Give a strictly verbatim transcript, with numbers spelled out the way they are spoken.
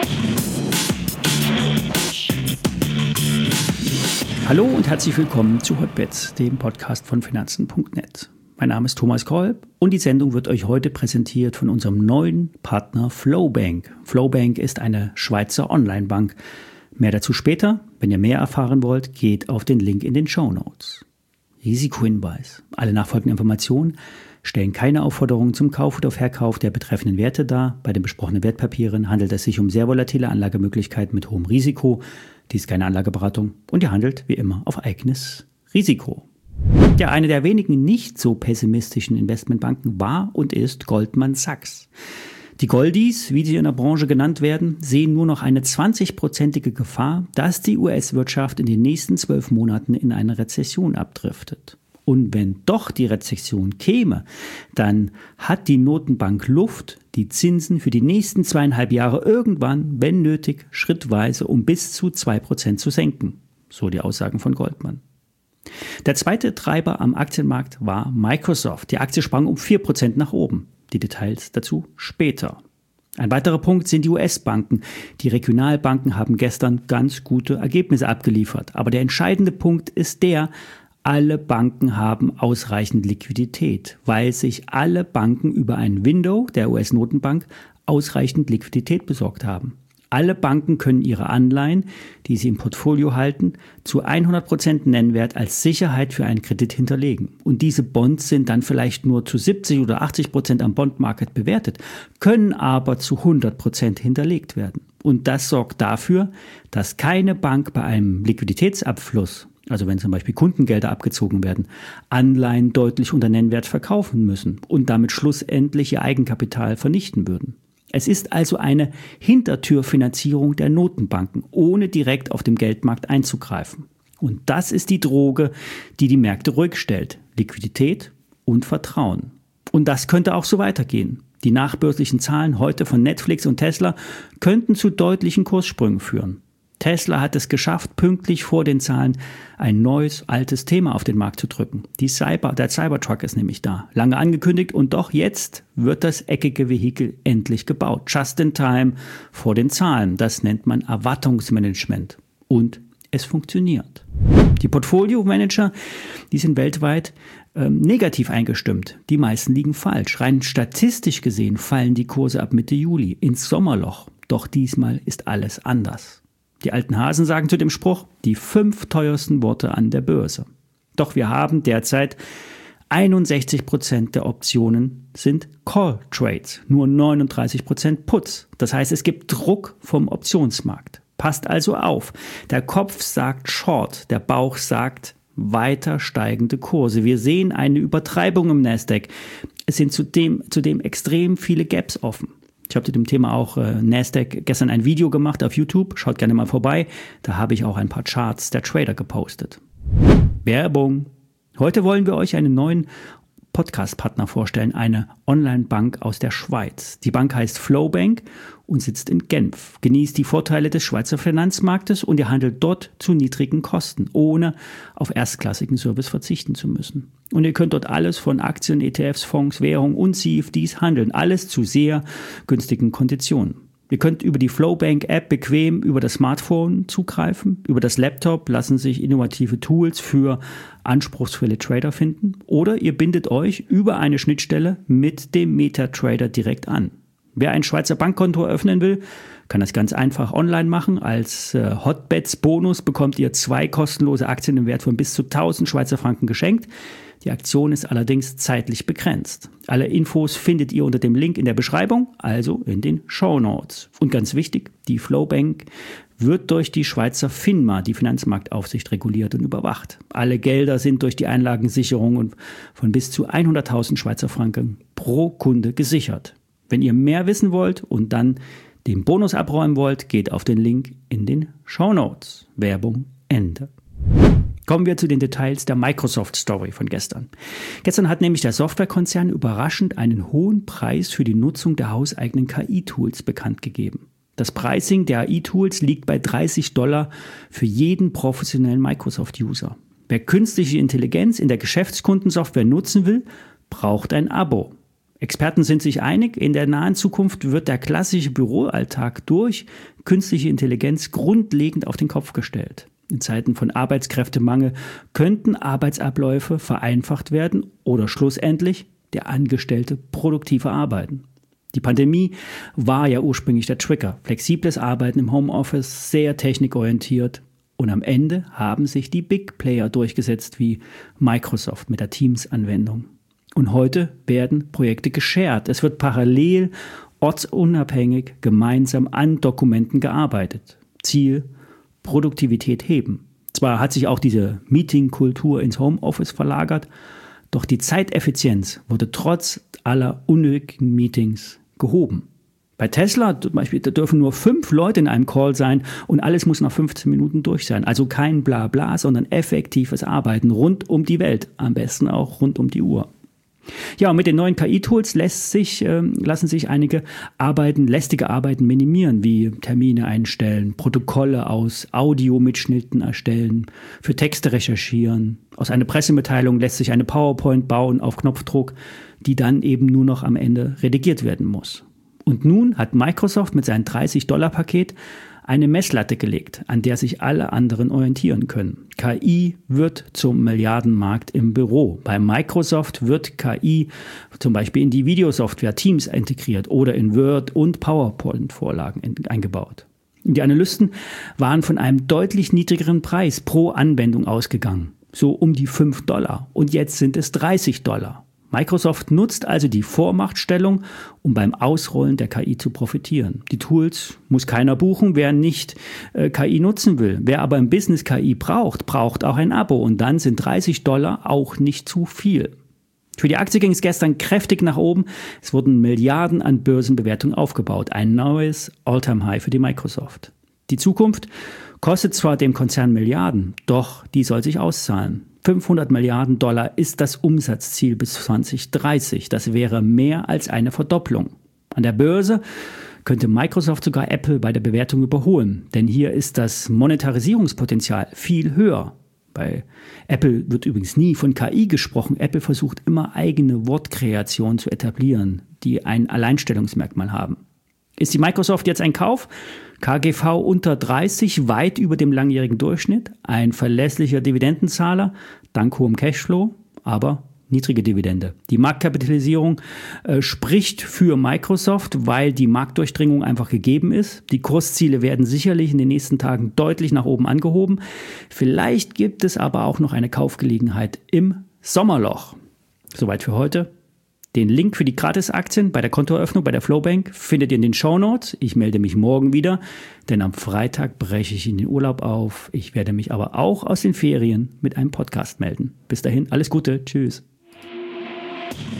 Hallo und herzlich willkommen zu Hotbets, dem Podcast von Finanzen punkt net. Mein Name ist Thomas Kolb und die Sendung wird euch heute präsentiert von unserem neuen Partner Flowbank. Flowbank ist eine Schweizer Online-Bank. Mehr dazu später. Wenn ihr mehr erfahren wollt, geht auf den Link in den Shownotes. Risikohinweis. Alle nachfolgenden Informationen stellen keine Aufforderungen zum Kauf oder Verkauf der betreffenden Werte dar. Bei den besprochenen Wertpapieren handelt es sich um sehr volatile Anlagemöglichkeiten mit hohem Risiko. Dies ist keine Anlageberatung und ihr handelt wie immer auf eigenes Risiko. Ja, eine der wenigen nicht so pessimistischen Investmentbanken war und ist Goldman Sachs. Die Goldies, wie sie in der Branche genannt werden, sehen nur noch eine zwanzigprozentige Gefahr, dass die U S-Wirtschaft in den nächsten zwölf Monaten in eine Rezession abdriftet. Und wenn doch die Rezession käme, dann hat die Notenbank Luft, die Zinsen für die nächsten zweieinhalb Jahre irgendwann, wenn nötig, schrittweise um bis zu zwei Prozent zu senken. So die Aussagen von Goldman. Der zweite Treiber am Aktienmarkt war Microsoft. Die Aktie sprang um vier Prozent nach oben. Die Details dazu später. Ein weiterer Punkt sind die U S-Banken. Die Regionalbanken haben gestern ganz gute Ergebnisse abgeliefert. Aber der entscheidende Punkt ist der, alle Banken haben ausreichend Liquidität, weil sich alle Banken über ein Window der U S-Notenbank ausreichend Liquidität besorgt haben. Alle Banken können ihre Anleihen, die sie im Portfolio halten, zu hundert Prozent Nennwert als Sicherheit für einen Kredit hinterlegen. Und diese Bonds sind dann vielleicht nur zu siebzig oder achtzig Prozent am Bondmarket bewertet, können aber zu hundert Prozent hinterlegt werden. Und das sorgt dafür, dass keine Bank bei einem Liquiditätsabfluss, also wenn zum Beispiel Kundengelder abgezogen werden, Anleihen deutlich unter Nennwert verkaufen müssen und damit schlussendlich ihr Eigenkapital vernichten würden. Es ist also eine Hintertürfinanzierung der Notenbanken, ohne direkt auf dem Geldmarkt einzugreifen. Und das ist die Droge, die die Märkte ruhig stellt. Liquidität und Vertrauen. Und das könnte auch so weitergehen. Die nachbörslichen Zahlen heute von Netflix und Tesla könnten zu deutlichen Kurssprüngen führen. Tesla hat es geschafft, pünktlich vor den Zahlen ein neues, altes Thema auf den Markt zu drücken. Die Cyber, der Cybertruck ist nämlich da. Lange angekündigt und doch jetzt wird das eckige Vehikel endlich gebaut. Just in time vor den Zahlen. Das nennt man Erwartungsmanagement. Und es funktioniert. Die Portfolio-Manager, die sind weltweit ähm, negativ eingestimmt. Die meisten liegen falsch. Rein statistisch gesehen fallen die Kurse ab Mitte Juli ins Sommerloch. Doch diesmal ist alles anders. Die alten Hasen sagen zu dem Spruch, die fünf teuersten Worte an der Börse. Doch wir haben derzeit einundsechzig Prozent der Optionen sind Call Trades, nur neununddreißig Prozent Puts. Das heißt, es gibt Druck vom Optionsmarkt. Passt also auf. Der Kopf sagt Short, der Bauch sagt weiter steigende Kurse. Wir sehen eine Übertreibung im Nasdaq. Es sind zudem, zudem extrem viele Gaps offen. Ich habe zu dem Thema auch äh, Nasdaq gestern ein Video gemacht auf YouTube. Schaut gerne mal vorbei. Da habe ich auch ein paar Charts der Trader gepostet. Werbung. Heute wollen wir euch einen neuen Podcast-Partner vorstellen, eine Online-Bank aus der Schweiz. Die Bank heißt Flowbank und sitzt in Genf. Genießt die Vorteile des Schweizer Finanzmarktes und ihr handelt dort zu niedrigen Kosten, ohne auf erstklassigen Service verzichten zu müssen. Und ihr könnt dort alles von Aktien, E T Fs, Fonds, Währung und C F Ds handeln. Alles zu sehr günstigen Konditionen. Ihr könnt über die Flowbank-App bequem über das Smartphone zugreifen. Über das Laptop lassen sich innovative Tools für anspruchsvolle Trader finden. Oder ihr bindet euch über eine Schnittstelle mit dem MetaTrader direkt an. Wer ein Schweizer Bankkonto eröffnen will, kann das ganz einfach online machen. Als äh, Hotbets-Bonus bekommt ihr zwei kostenlose Aktien im Wert von bis zu tausend Schweizer Franken geschenkt. Die Aktion ist allerdings zeitlich begrenzt. Alle Infos findet ihr unter dem Link in der Beschreibung, also in den Shownotes. Und ganz wichtig, die Flowbank wird durch die Schweizer FINMA, die Finanzmarktaufsicht, reguliert und überwacht. Alle Gelder sind durch die Einlagensicherung von bis zu hunderttausend Schweizer Franken pro Kunde gesichert. Wenn ihr mehr wissen wollt und dann den Bonus abräumen wollt, geht auf den Link in den Shownotes. Werbung Ende. Kommen wir zu den Details der Microsoft-Story von gestern. Gestern hat nämlich der Softwarekonzern überraschend einen hohen Preis für die Nutzung der hauseigenen K I-Tools bekannt gegeben. Das Pricing der A I-Tools liegt bei dreißig Dollar für jeden professionellen Microsoft-User. Wer künstliche Intelligenz in der Geschäftskundensoftware nutzen will, braucht ein Abo. Experten sind sich einig, in der nahen Zukunft wird der klassische Büroalltag durch künstliche Intelligenz grundlegend auf den Kopf gestellt. In Zeiten von Arbeitskräftemangel könnten Arbeitsabläufe vereinfacht werden oder schlussendlich der Angestellte produktiver arbeiten. Die Pandemie war ja ursprünglich der Trigger. Flexibles Arbeiten im Homeoffice, sehr technikorientiert. Und am Ende haben sich die Big Player durchgesetzt wie Microsoft mit der Teams-Anwendung. Und heute werden Projekte geshared. Es wird parallel, ortsunabhängig, gemeinsam an Dokumenten gearbeitet. Ziel: Produktivität heben. Zwar hat sich auch diese Meeting-Kultur ins Homeoffice verlagert, doch die Zeiteffizienz wurde trotz aller unnötigen Meetings gehoben. Bei Tesla zum Beispiel, da dürfen nur fünf Leute in einem Call sein und alles muss nach fünfzehn Minuten durch sein. Also kein Blabla, sondern effektives Arbeiten rund um die Welt, am besten auch rund um die Uhr. Ja, und mit den neuen K I-Tools lässt sich, äh, lassen sich einige Arbeiten, lästige Arbeiten minimieren, wie Termine einstellen, Protokolle aus Audiomitschnitten erstellen, für Texte recherchieren. Aus einer Pressemitteilung lässt sich eine PowerPoint bauen auf Knopfdruck, die dann eben nur noch am Ende redigiert werden muss. Und nun hat Microsoft mit seinem dreißig-Dollar-Paket eine Messlatte gelegt, an der sich alle anderen orientieren können. K I wird zum Milliardenmarkt im Büro. Bei Microsoft wird K I zum Beispiel in die Videosoftware Teams integriert oder in Word- und PowerPoint-Vorlagen eingebaut. Die Analysten waren von einem deutlich niedrigeren Preis pro Anwendung ausgegangen, so um die fünf Dollar. Und jetzt sind es dreißig Dollar. Microsoft nutzt also die Vormachtstellung, um beim Ausrollen der K I zu profitieren. Die Tools muss keiner buchen, wer nicht äh, K I nutzen will. Wer aber im Business K I braucht, braucht auch ein Abo. Und dann sind dreißig Dollar auch nicht zu viel. Für die Aktie ging es gestern kräftig nach oben. Es wurden Milliarden an Börsenbewertungen aufgebaut. Ein neues All-Time-High für die Microsoft. Die Zukunft kostet zwar dem Konzern Milliarden, doch die soll sich auszahlen. fünfhundert Milliarden Dollar ist das Umsatzziel bis zwanzig dreißig. Das wäre mehr als eine Verdopplung. An der Börse könnte Microsoft sogar Apple bei der Bewertung überholen, denn hier ist das Monetarisierungspotenzial viel höher. Bei Apple wird übrigens nie von K I gesprochen. Apple versucht immer eigene Wortkreationen zu etablieren, die ein Alleinstellungsmerkmal haben. Ist die Microsoft jetzt ein Kauf? K G V unter dreißig, weit über dem langjährigen Durchschnitt, ein verlässlicher Dividendenzahler, dank hohem Cashflow, aber niedrige Dividende. Die Marktkapitalisierung äh, spricht für Microsoft, weil die Marktdurchdringung einfach gegeben ist. Die Kursziele werden sicherlich in den nächsten Tagen deutlich nach oben angehoben. Vielleicht gibt es aber auch noch eine Kaufgelegenheit im Sommerloch. Soweit für heute. Den Link für die Gratisaktien bei der Kontoeröffnung bei der Flowbank findet ihr in den Shownotes. Ich melde mich morgen wieder, denn am Freitag breche ich in den Urlaub auf. Ich werde mich aber auch aus den Ferien mit einem Podcast melden. Bis dahin, alles Gute. Tschüss.